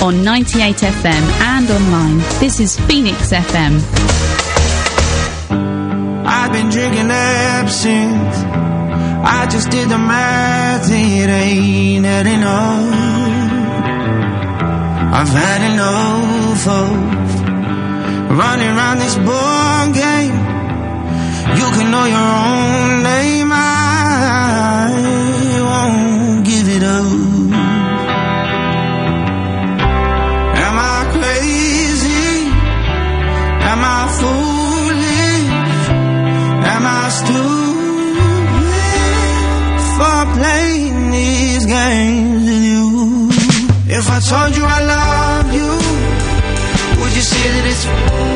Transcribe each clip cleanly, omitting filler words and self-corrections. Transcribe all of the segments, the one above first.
on 98 FM and online. This is Phoenix FM. I've been drinking absinthe. I just did the math, it ain't had enough. I've had enough of running around this ball game. You can know your own name, I won't give it up. Am I crazy? Am I foolish? Am I stupid for playing these games with you? If I told you I love you, would you say that it's...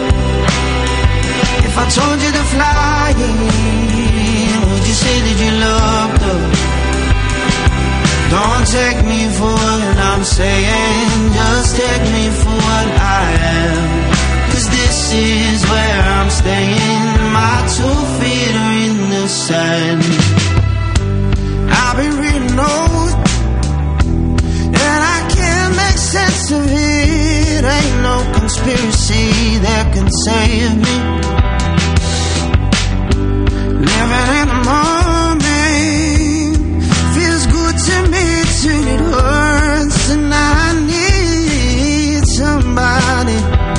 If I told you to fly in, would you say that you loved us? Don't take me for what I'm saying, just take me for what I am. 'Cause this is where I'm staying, my 2 feet are in the sand. I've been reading notes, and I can't make sense of it. Ain't no conspiracy that can save me. Living in the moment feels good to me till it hurts, and I need somebody.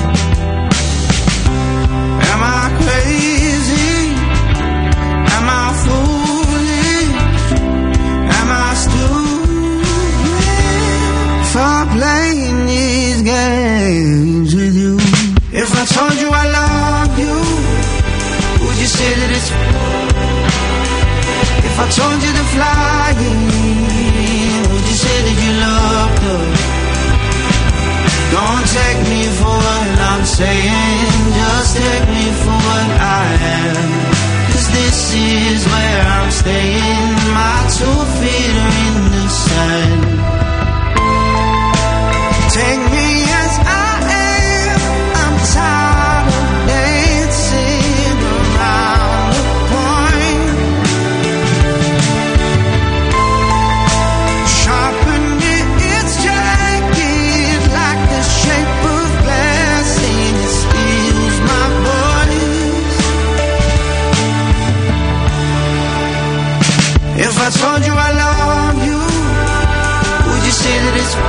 Am I crazy? Am I foolish? Am I stupid for playing these games with you? If I told you I love you, would you say that it's... If I told you to fly in, would you say that you loved us? Don't take me for what I'm saying, just take me for what I am. 'Cause this is where I'm staying, my 2 feet are in the sand. Take me as I am, I'm tired of dancing around the point. Sharpen its jagged like the shape of glass, and it steals my voice. If I told you I love you, would you say that it's...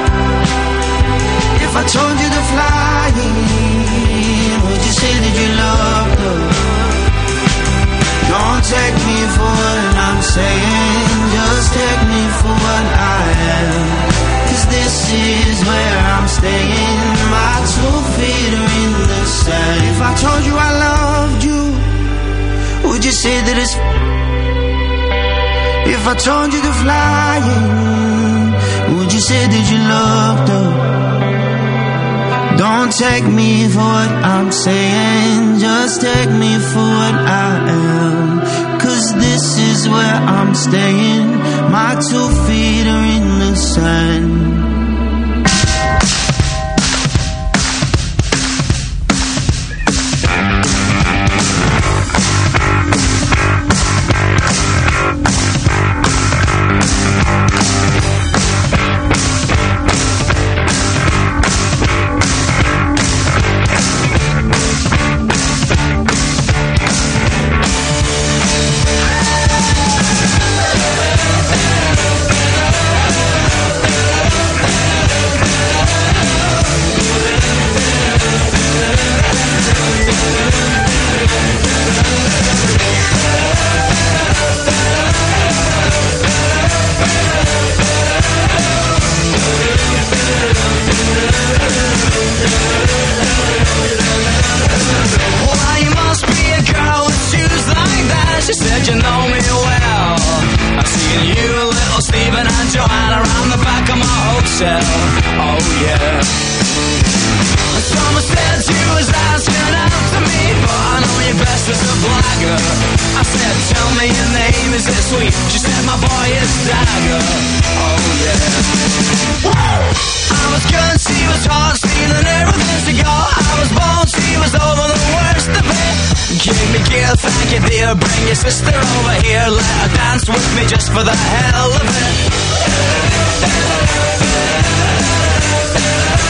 If I told you to fly in, would you say that you loved us? Don't take me for what I'm saying, just take me for what I am. 'Cause this is where I'm staying, my 2 feet are in the sand. If I told you I loved you, would you say that it's... If I told you to fly in, would you say that you loved us? Don't take me for what I'm saying, just take me for what I am. 'Cause this is where I'm staying, my 2 feet are in the sand. For the hell of it.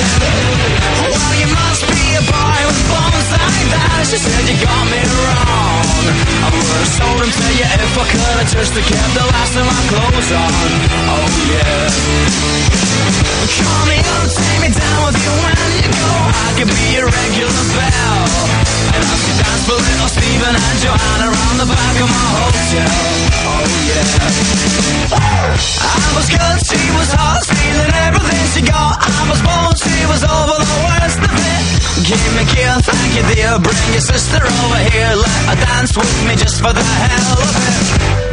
Well, you must be a boy with bones like that. She said you got me wrong. I would've sold him to you if I could've just kept the last of my clothes on. Oh yeah. Call me up, take me down with you when you go. I could be your regular belle, and I could dance for little Stephen and Joanna around the back of my hotel. Oh yeah. I was good, she was hot, stealing everything she got. I was bold, she was over the worst of it. Give me a kiss, thank you dear. Bring your sister over here, let her dance with me just for the hell of it.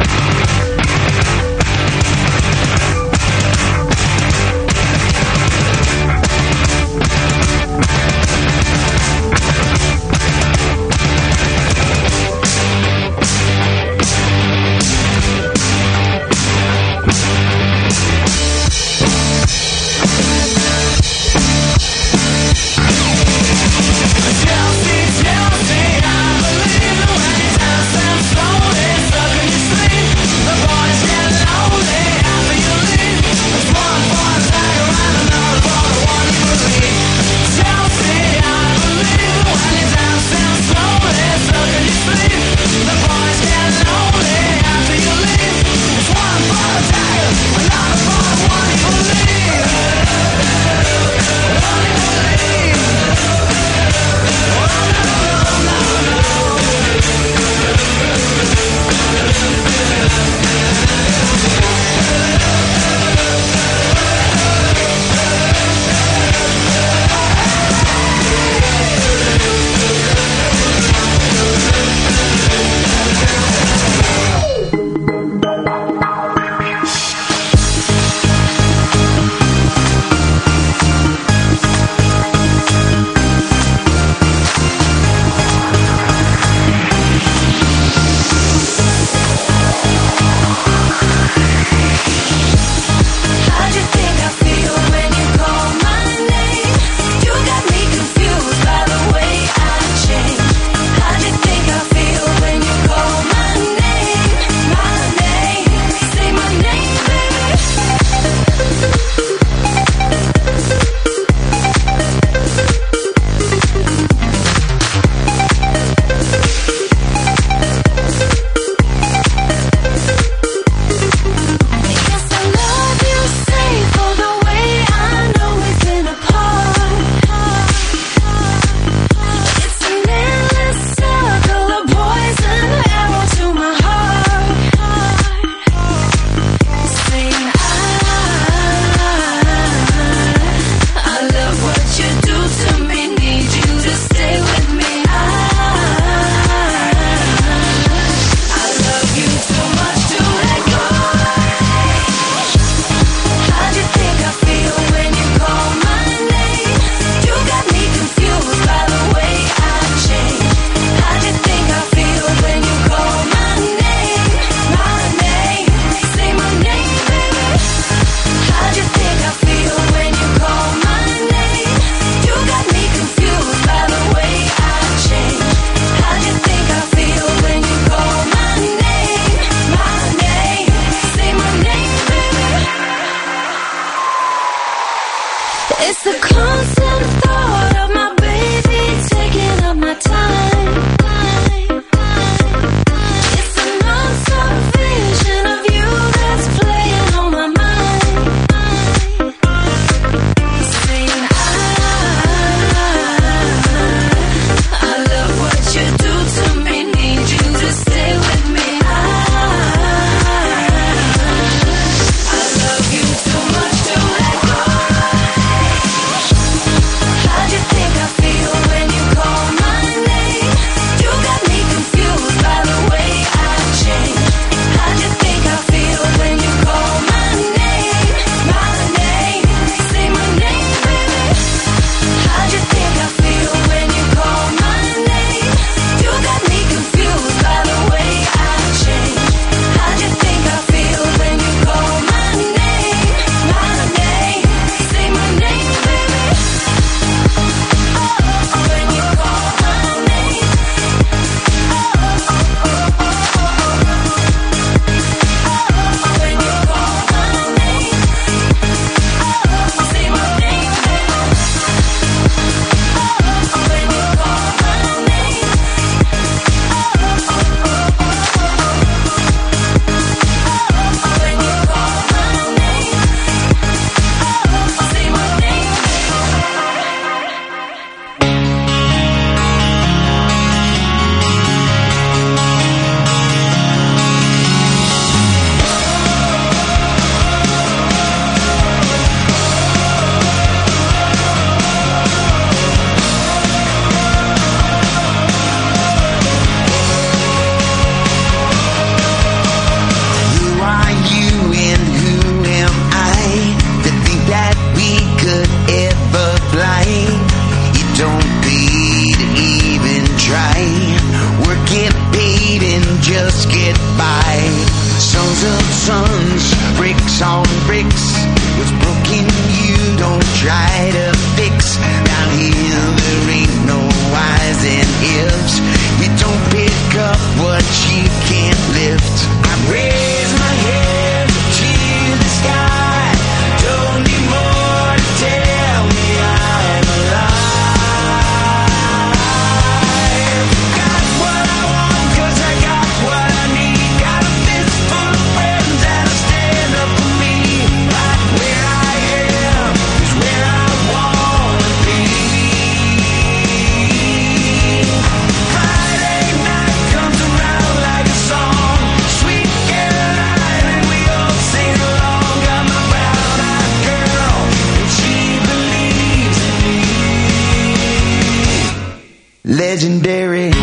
legendary.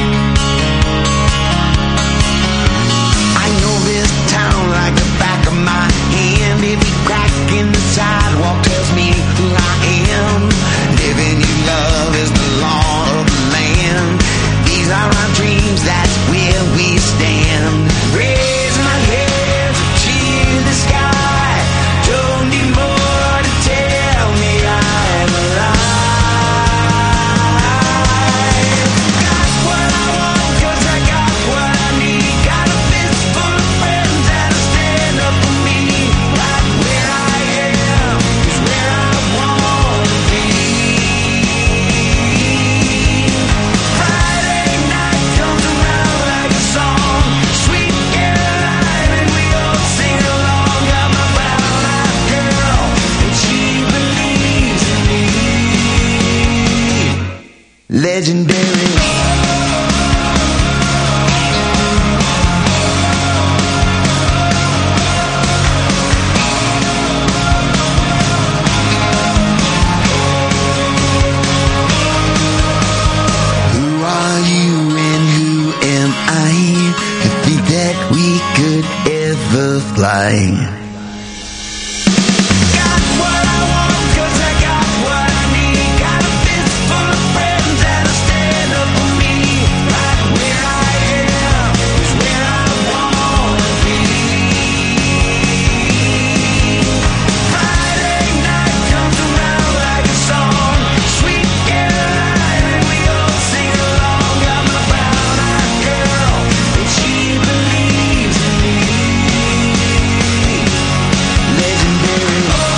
I know this town like the back of my hand. Every crack in the sidewalk tells me who I am. Living in love is the law of the land. These are our dreams, that's where we stand. Raise my hands, cheer the sky. Don't need more to tell me I'm alive. Got what I want, 'cause I got what I need. Got a fist full of friends that'll stand up for me. Right where I am is where I wanna be. Friday night comes around like a song. Sweet Caroline and we all sing along. Got my brown-eyed girl and she believes in me. Legendary. Who are you and who am I to think that we could ever fly? Got what I want, 'cause I got what I need. Got a fist full of friends that'll stand up for me. Right where I am is where I wanna be. Friday night comes around like a song. Sweet Caroline and we all sing along. Got my brown-eyed girl and she believes in me. Legendary.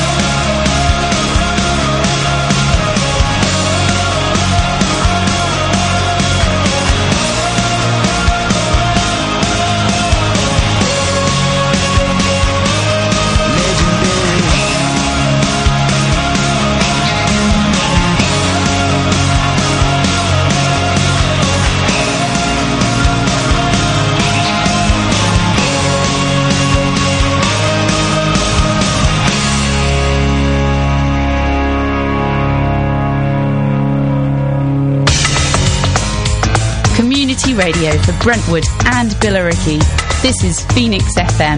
Community radio for Brentwood and Billericay. This is Phoenix FM.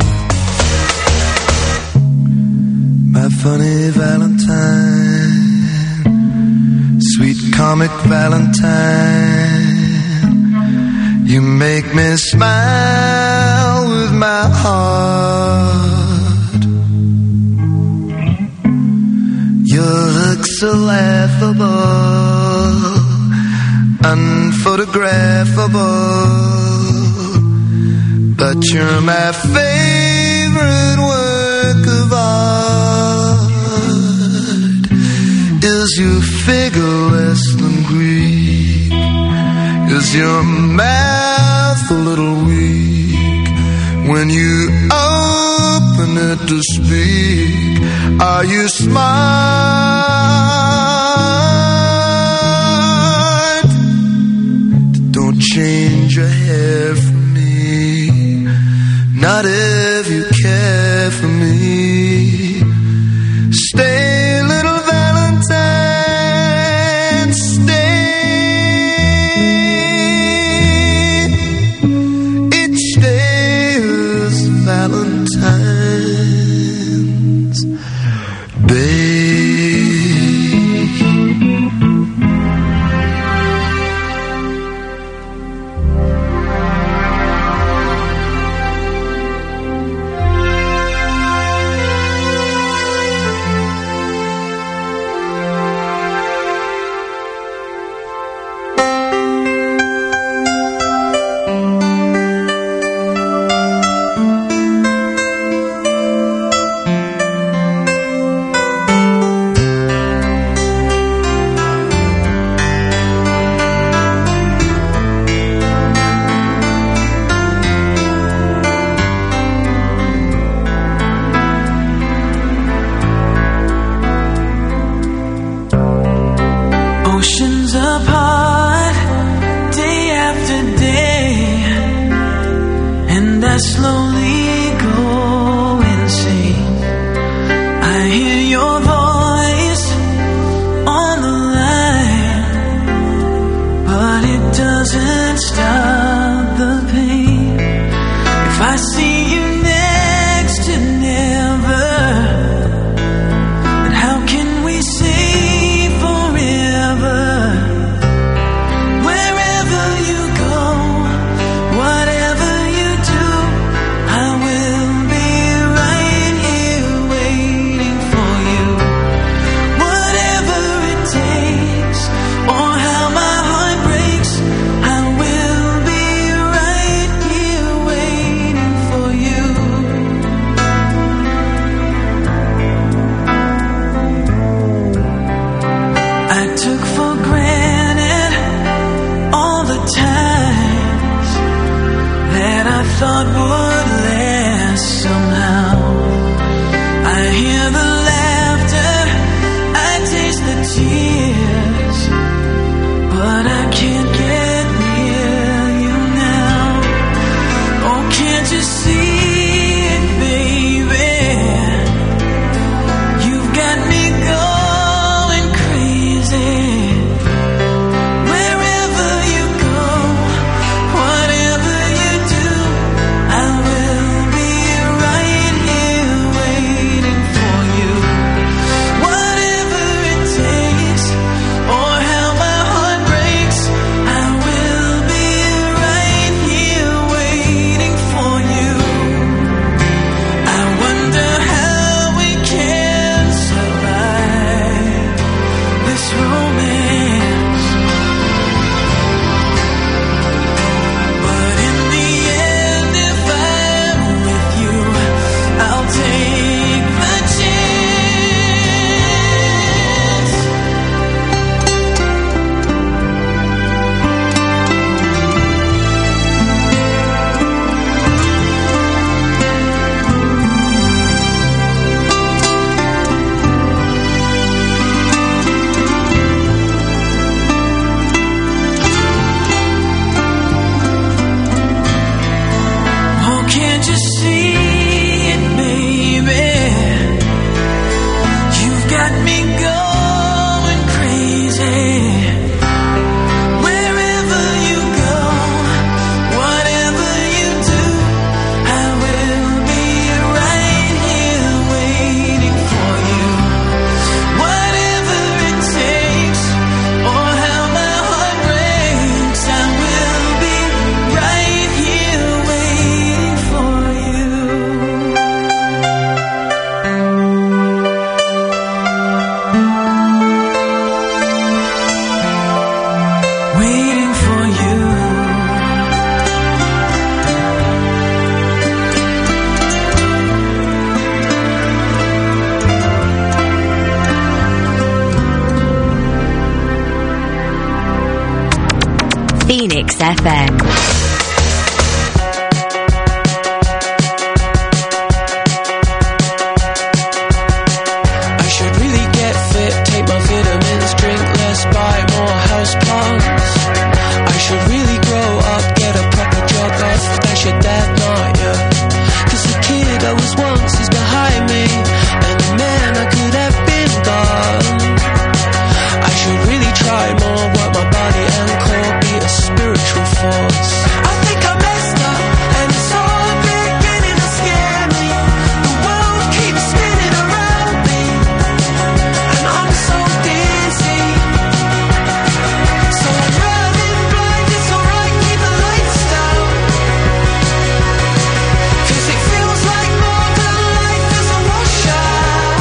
My funny Valentine, sweet comic Valentine, you make me smile with my heart. Your looks so laughable, unphotographable, but you're my favorite work of art. Is your figure less than Greek? Is your mouth a little weak when you open it to speak? Are you smart? Don't change your hair for me, not if you care for me. Stay, little Valentine, stay. Each day is Valentine's Day. thought would last somehow. I hear the laughter, I taste the tears, but I can't get near you now. Oh, can't you see it, baby? You've got me going crazy. Wherever you go, whatever you do, I will be right here waiting for you. Whatever it takes, or how my heart breaks, I will be right here waiting for you. I wonder how we can survive this romance. But in the end, if I'm with you, I'll take the chance. Oh, can't you see it, baby? You've got me going crazy. Wherever you go, whatever you do, I will be right here waiting for you. Whatever it takes, or how my heart breaks, I will be right here waiting for you. Waiting for you. Phoenix FM. I should really get fit, take my vitamins, drink less, buy more house plants. I should really grow up, get a proper job, off, dash your dad, not you. 'Cause the kid I was once is behind me, and the man I could have been gone. I should really try more, work my body and core, be a spiritual force. I think I messed up, and it's all beginning to scare me. The world keeps spinning around me, and I'm so dizzy. So I'm running blind, it's alright, keep the lights down. 'Cause it feels like more than life is a washout.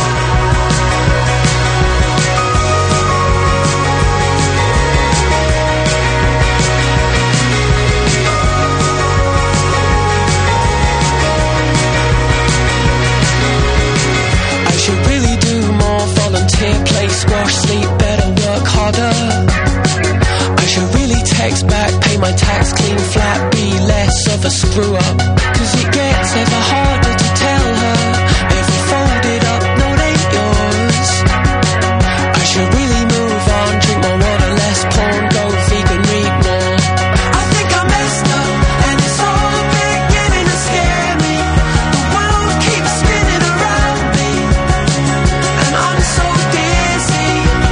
I should really do more, volunteer, play squash, sleep better, work harder. I should really text back, pay my tax, clean flat, be less of a screw up. 'Cause it gets ever harder to tell her every folded up note ain't yours. I should really move on, drink more water, less porn, go vegan, read more. I think I messed up, and it's all beginning to scare me. The world keeps spinning around me, and I'm so dizzy.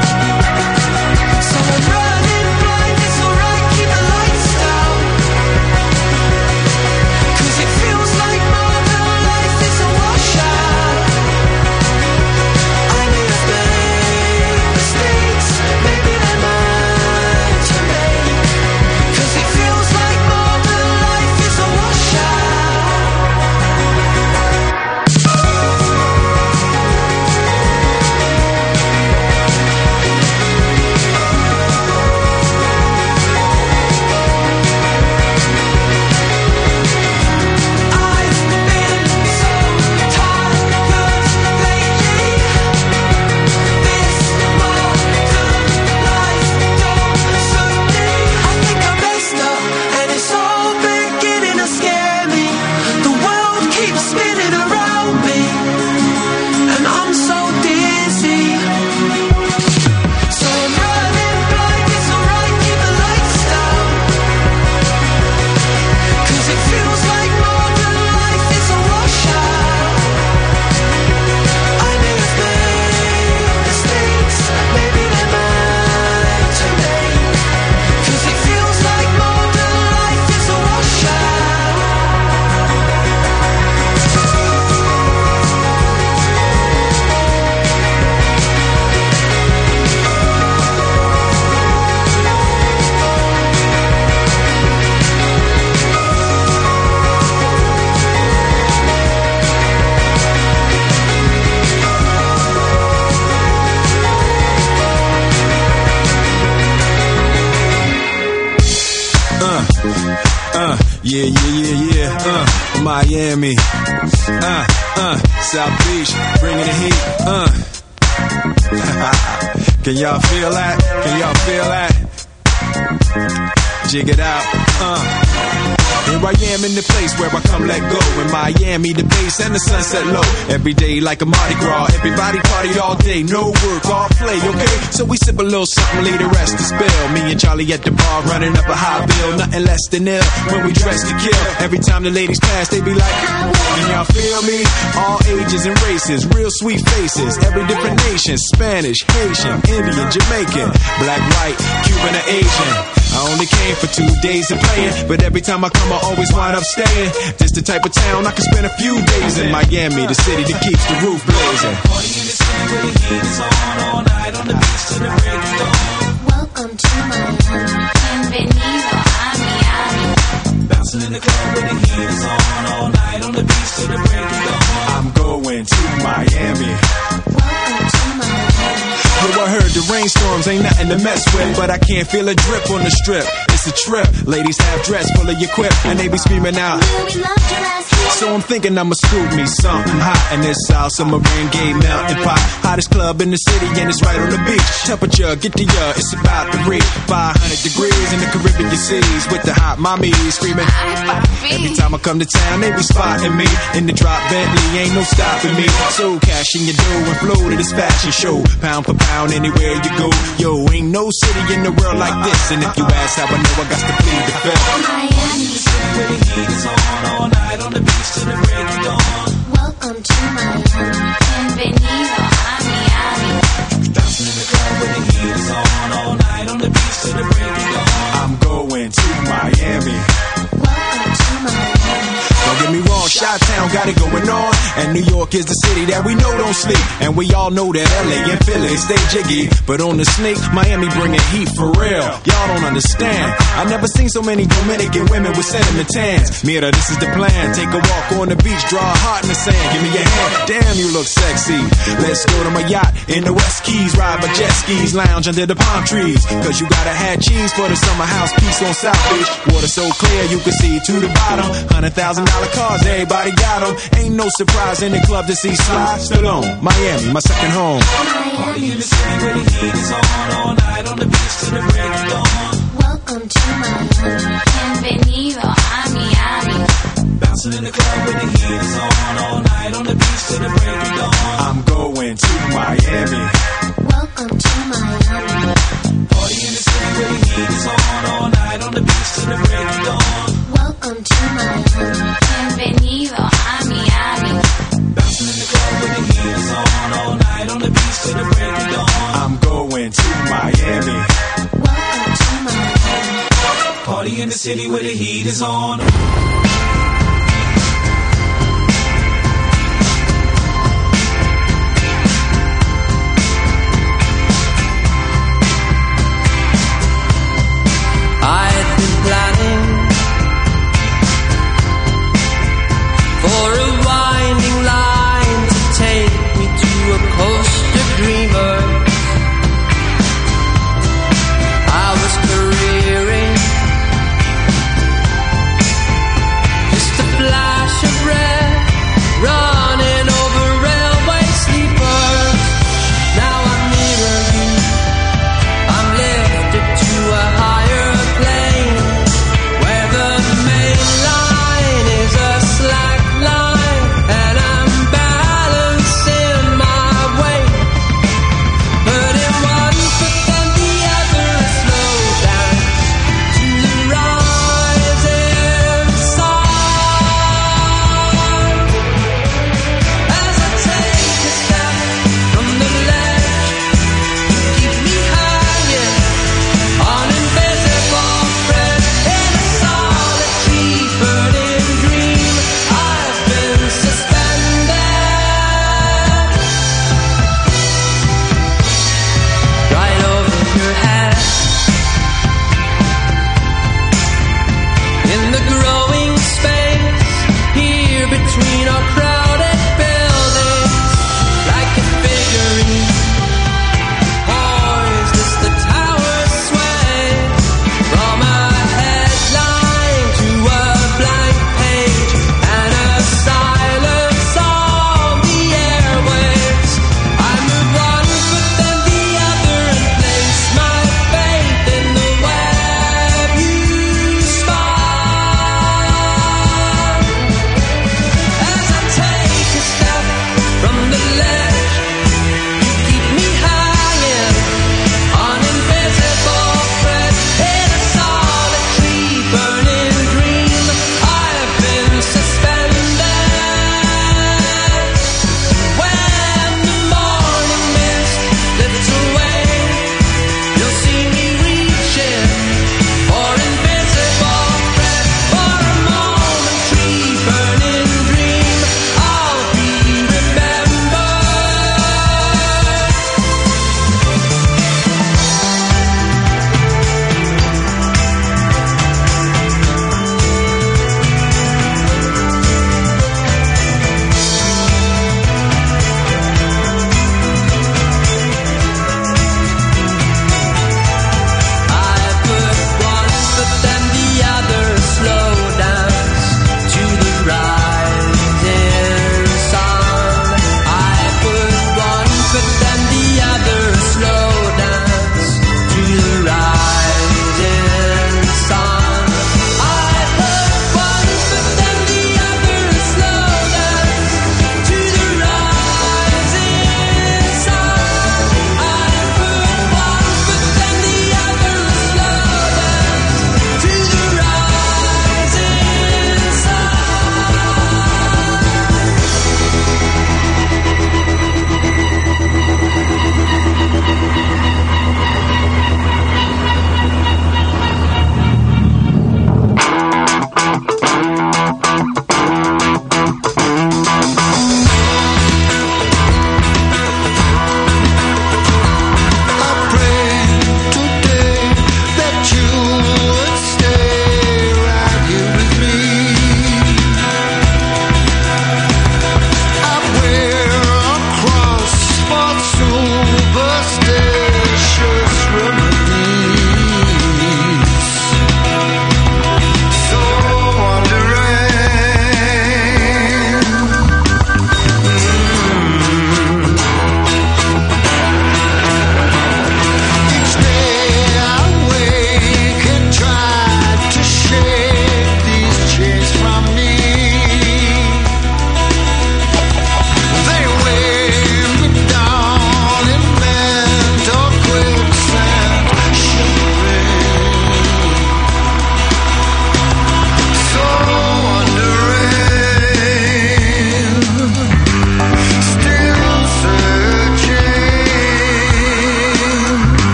So I'm running blind, it's alright, keep the lights down. 'Cause it feels like more than Miami, South Beach, bringing the heat, Can y'all feel that? Can y'all feel that? Jig it out, Here I am in the place where I come let go. In Miami, the bass and the sunset low. Every day like a Mardi Gras. Everybody party all day, no work, all play, okay? So we sip a little something, leave the rest to spill. Me and Charlie at the bar running up a high bill. Nothing less than ill when we dress to kill. Every time the ladies pass, they be like, can y'all feel me? All ages and races, real sweet faces. Every different nation, Spanish, Haitian, Indian, Jamaican, black, white, Cuban, or Asian. I only came for 2 days of playing, but every time I come, I always wind up staying. This the type of town I can spend a few days in. Miami, the city that keeps the roof blazing. Party in the city where the heat is on all night on the beach till the break of dawn. Welcome to Miami. Bienvenido a Miami. Bouncing in the club where the heat is on all night on the beach till the break of dawn. I'm going to Miami. Welcome to Miami. Yo, I heard the rainstorms ain't nothing to mess with, but I can't feel a drip on the strip. It's a trip. Ladies have dress full of your quip, and they be screaming out. We loved you last year. So I'm thinking I'ma scoop me something hot in this South Submarine Gay melting pot. Hottest club in the city, and it's right on the beach. Temperature, get to ya, it's about to reach 500 degrees in the Caribbean seas with the hot mommies screaming. Every time I come to town, they be spotting me in the drop Bentley, ain't no stopping me. So cash in your dough and flow to this fashion show, pound for pound anywhere you go. Yo, ain't no city in the world like this, and if you ask how I know, I got to plead the fifth. Miami. Where the heat is on all night on the beach till the break of dawn. Welcome to Miami. Bienvenido a Miami. Bouncing in the club where the heat is on all night on the beach till the break of dawn. I'm going to Miami. Welcome to Miami. Don't get me wrong, Chi-Town got it going on, and New York is the city that we know don't sleep, and we all know that LA and Philly stay jiggy, but on the sneak, Miami bringing heat for real. Y'all don't understand. I never seen so many Dominican women with cinnamon tans. Mira, this is the plan. Take a walk on the beach, draw a heart in the sand. Give me your hand. Damn, you look sexy. Let's go to my yacht in the West Keys, ride my jet skis, lounge under the palm trees. Cause you gotta have cheese for the summer house piece on South Beach. Water so clear you can see to the bottom. $100,000 cars, everybody got them. Ain't no surprise in the club to see Sly Stallone. Miami, my second home. Party in the city where the heat is on all night on the beach till the break of dawn. Welcome to Miami. Bienvenido a Miami. Bouncing in the club where the heat is on all night on the beach till the break of dawn. I'm going to Miami. Welcome to Miami. Party in the city where the heat is on all night on the beach till the break of dawn. Welcome to Miami. Bienvenido a Miami. Bouncing in the club where the heat is on all night on the beach till the break of dawn. I'm going to Miami. Welcome to Miami. Party in the city where the heat is on. I'd been planning for a winding line to take me to a coast of dreamers. I was careering just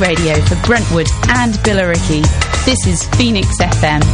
radio for Brentwood and Billericay. This is Phoenix FM.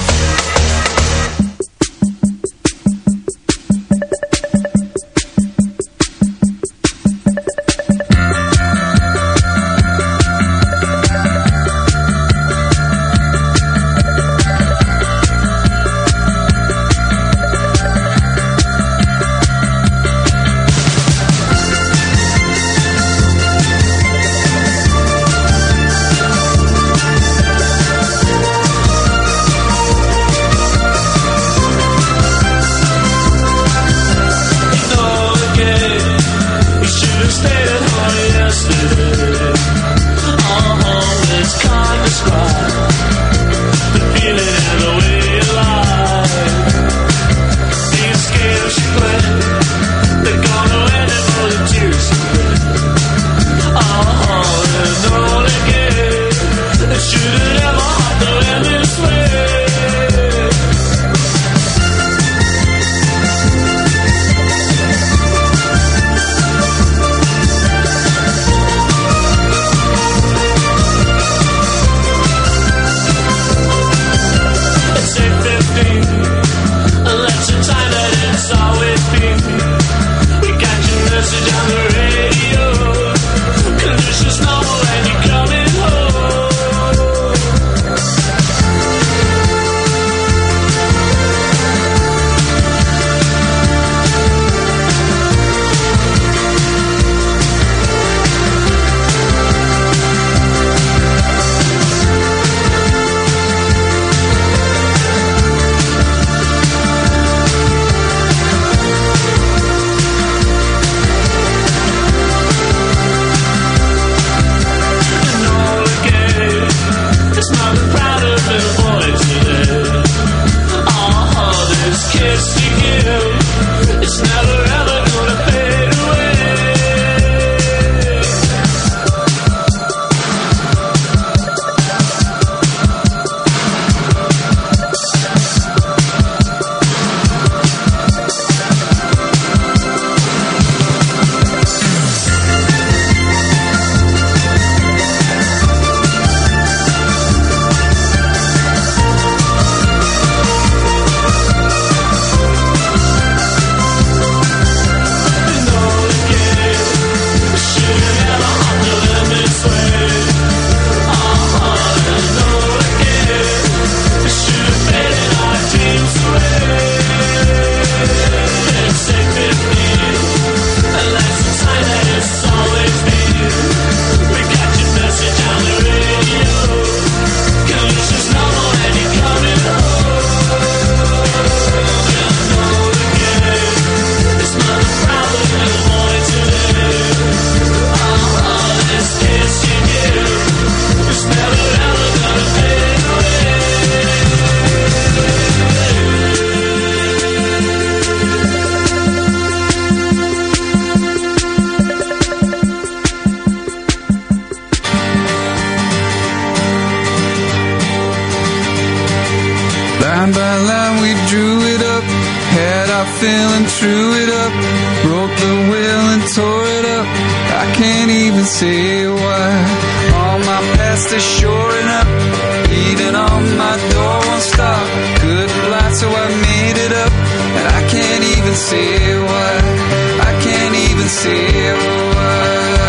Line by line we drew it up, had our fill and threw it up, broke the will and tore it up. I can't even say why. All my past is shoring up, beating on my door won't stop. Good light, so I made it up, and I can't even say why. I can't even say why.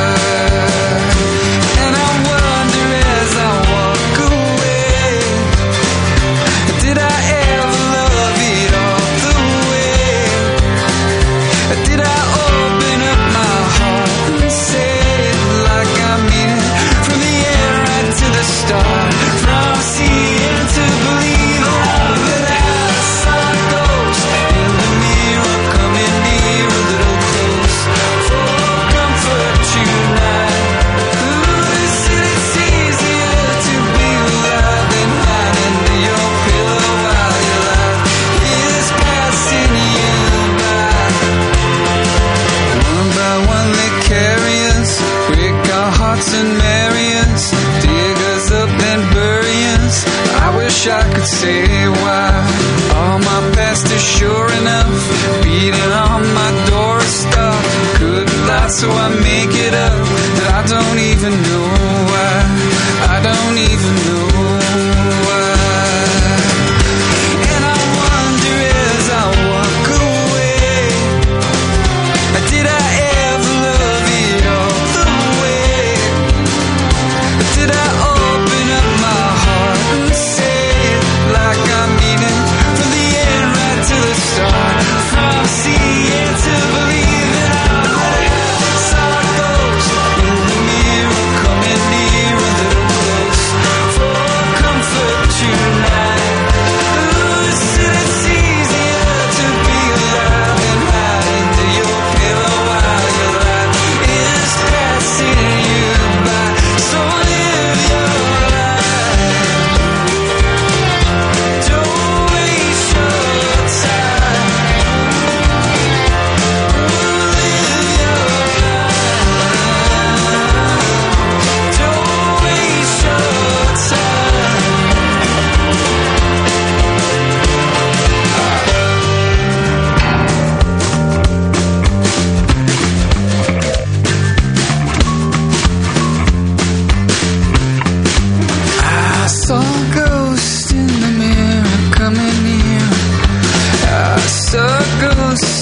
And I wonder as I walk away, did I ever love it all the way? Did I open up my heart and say it like I mean it? From the end right to the start, from seeing to believe that as the sun goes in the mirror, coming near a little close. For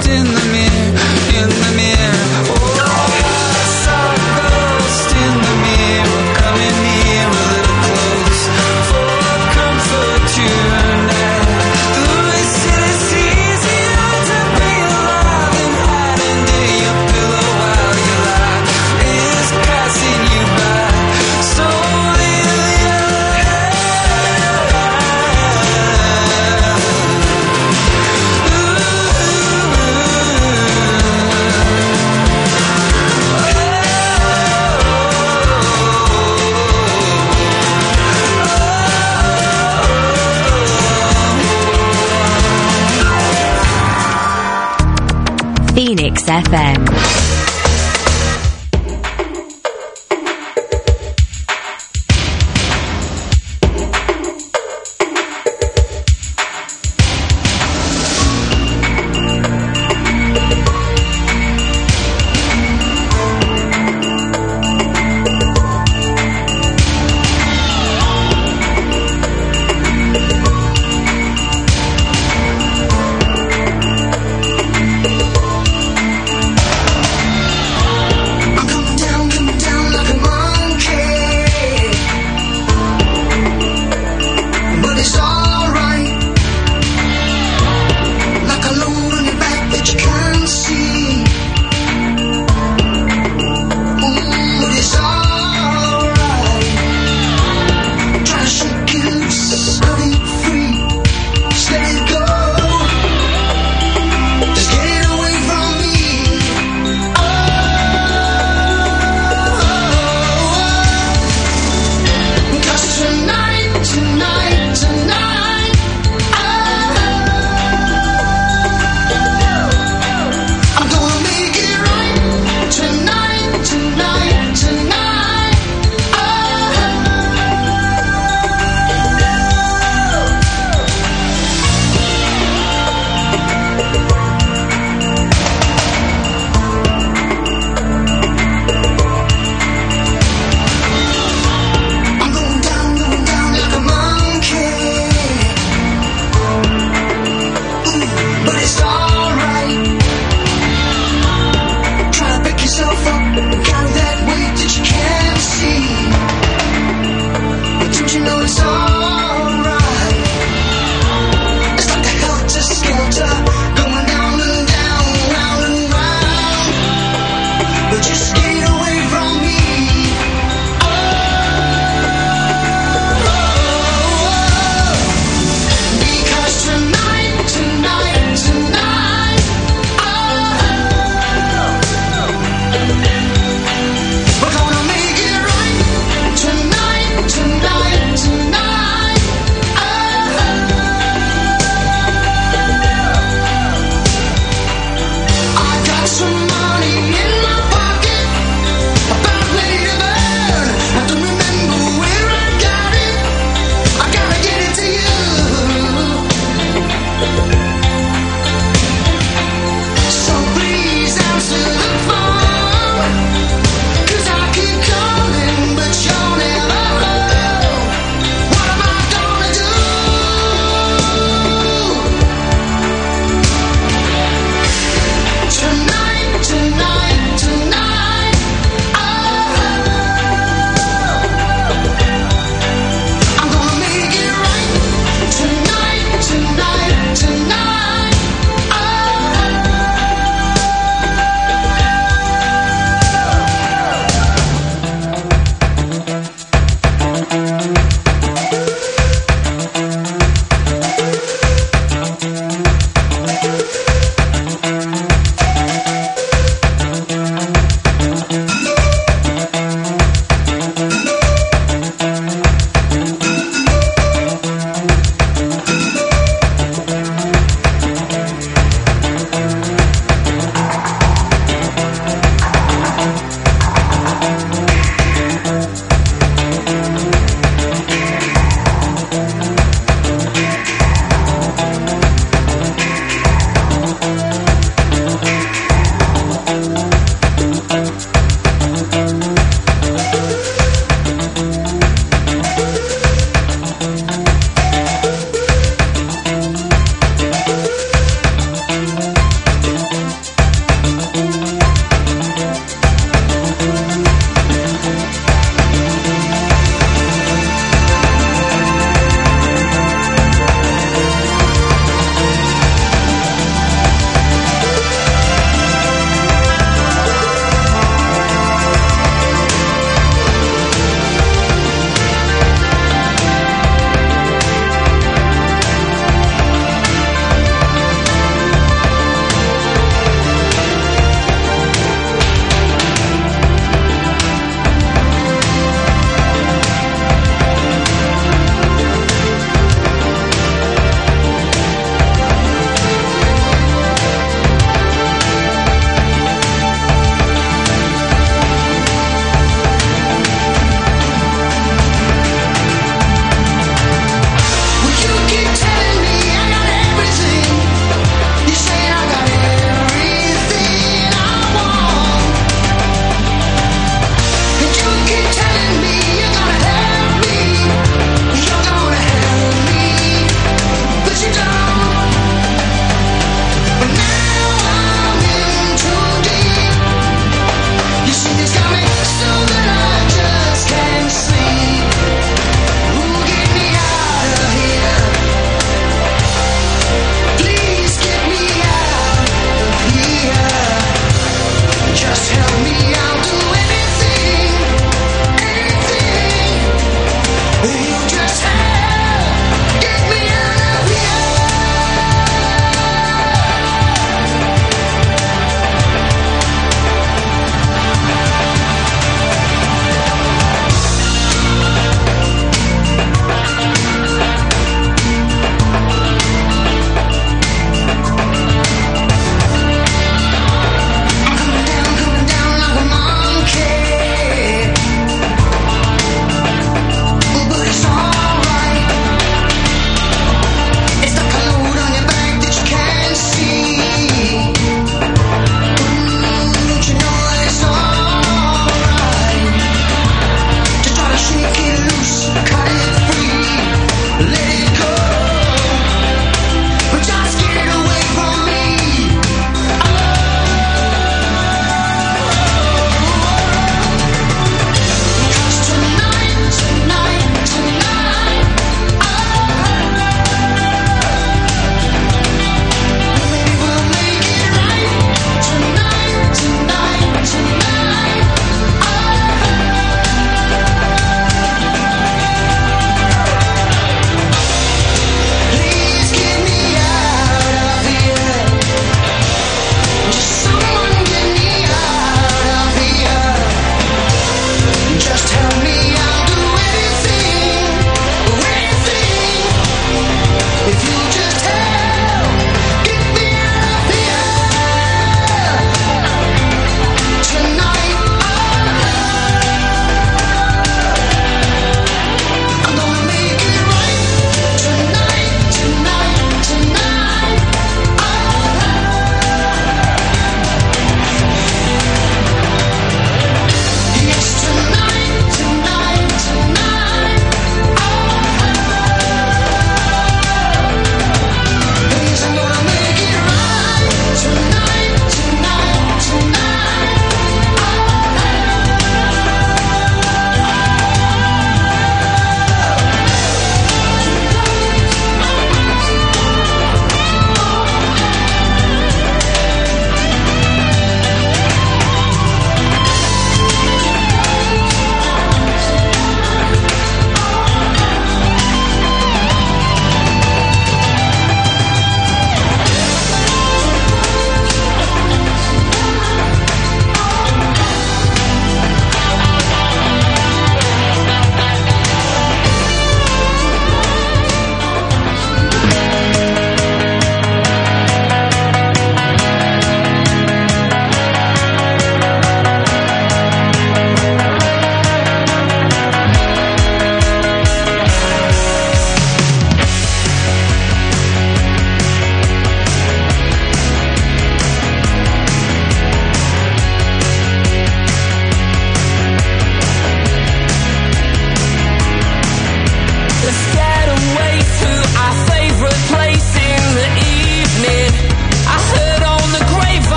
ghost in the mirror, in the mirror. Oh, I saw a ghost in the mirror, coming near a little close for comfort tonight. Though they say it's easier to be alive than hide under your pillow while your life is passing you by. So live your Phoenix FM.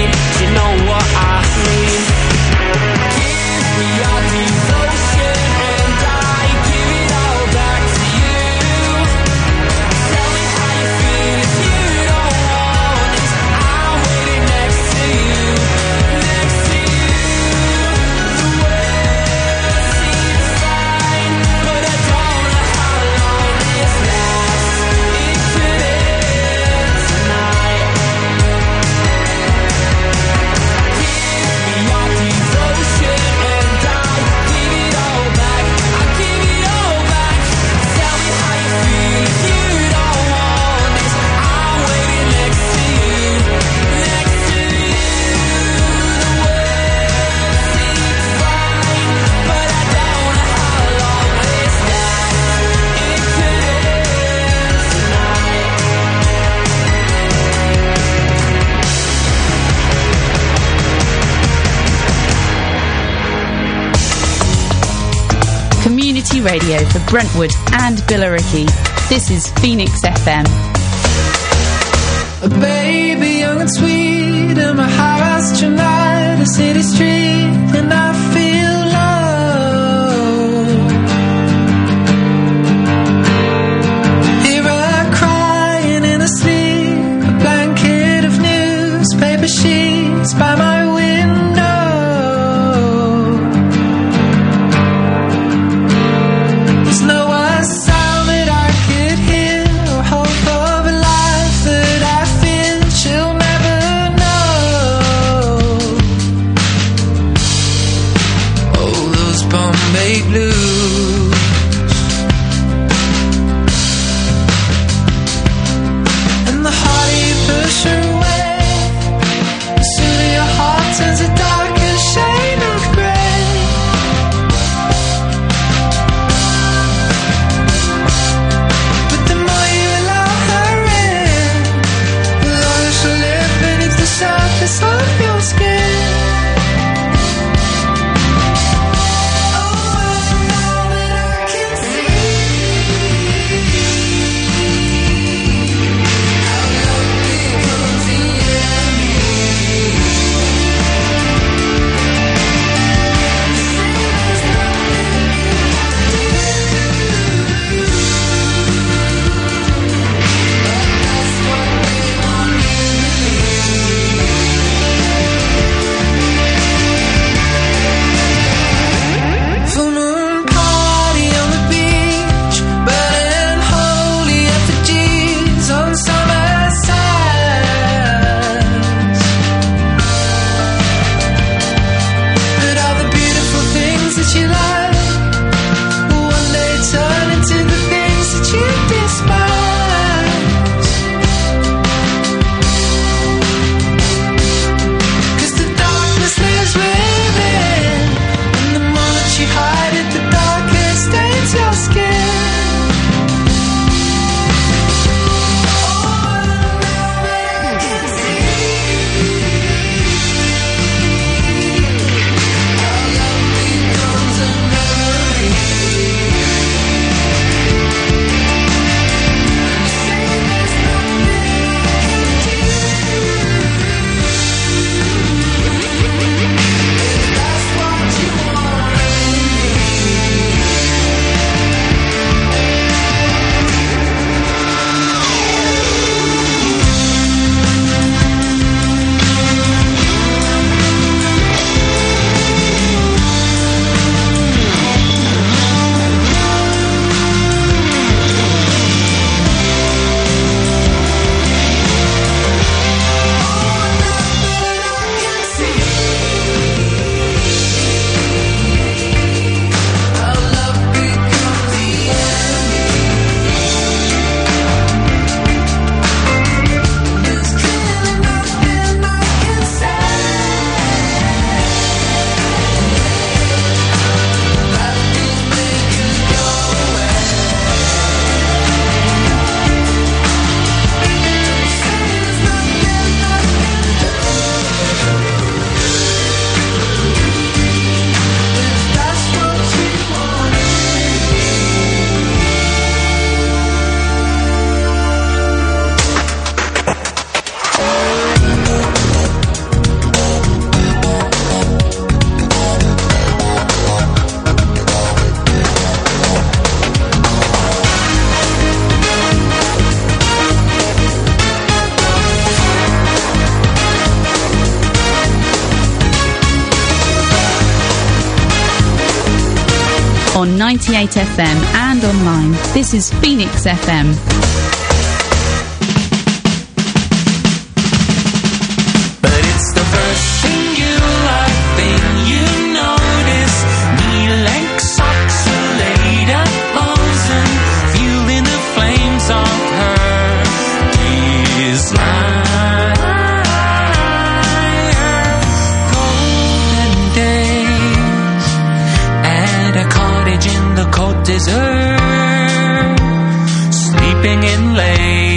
mean? Do you know what I mean? Give me your devotion and I give it all back to you. Tell me how you feel if you don't want this. I'm waiting next to you, next to you. The world seems fine, but I don't know how long this lasts. It could end tonight. Give me your devotion and I'll give it all back. I'll give it all back. Tell me how you feel if you don't want this. I'm waiting next to you, next to you. The world seems fine, but I don't know how long this lasts. It could end tonight. Community radio for Brentwood and Billericay. This is Phoenix FM. A baby young and sweet in my house tonight, a city street, and I feel low. Hear her crying in her sleep, a blanket of newspaper sheets by my window. There's no one sound that I could hear or hope of a life that I fear she'll never know. Oh, those Bombay blues. And the harder you push her away, the sooner your heart on 98 FM and online. This is Phoenix FM. But it's the first thing you like, thing you notice. Knee-length oxalated boson, feeling the flames of her desire. Golden days at a cottage in the Côte d'Azur, sleeping in late